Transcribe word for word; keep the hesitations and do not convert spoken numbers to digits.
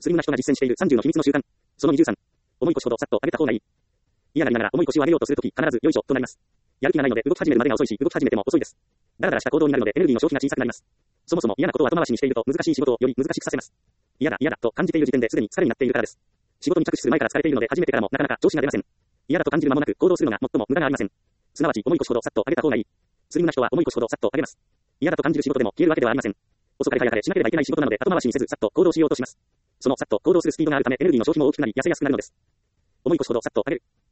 スリムな人が実践しているさんじゅうの秘密の習慣。そのにじゅうさん。重い腰ほどさっと上げた方がいい。嫌がりながら重い腰を上げようとするとき、必ずよいしょとなります。やる気がないので動き始めるまでが遅いし、動き始めても遅いです。だらだらした行動になるのでエネルギーの消費が小さくなります。そもそも嫌なことを後回しにしていると難しい仕事をより難しくさせます。嫌だ嫌だと感じている時点ですでに疲れになっているからです。仕事に着手する前から疲れているので始めてからもなかなか調子が出ません。嫌だと感じる間もなく行動するのが最も無駄がありません。すなわち重い腰ほどさっと上げた方がいい。スリムな人は重い腰ほどさっと上げます。嫌だと感じる仕事でも消えるわけではありません。遅かれ早かれしなければいけない仕事なので後回しにせずさっと行動しようとします。そのさっと行動するスピードがあるためエネルギーの消費も大きくなり痩せやすくなるのです。重い腰ほどさっと上げる。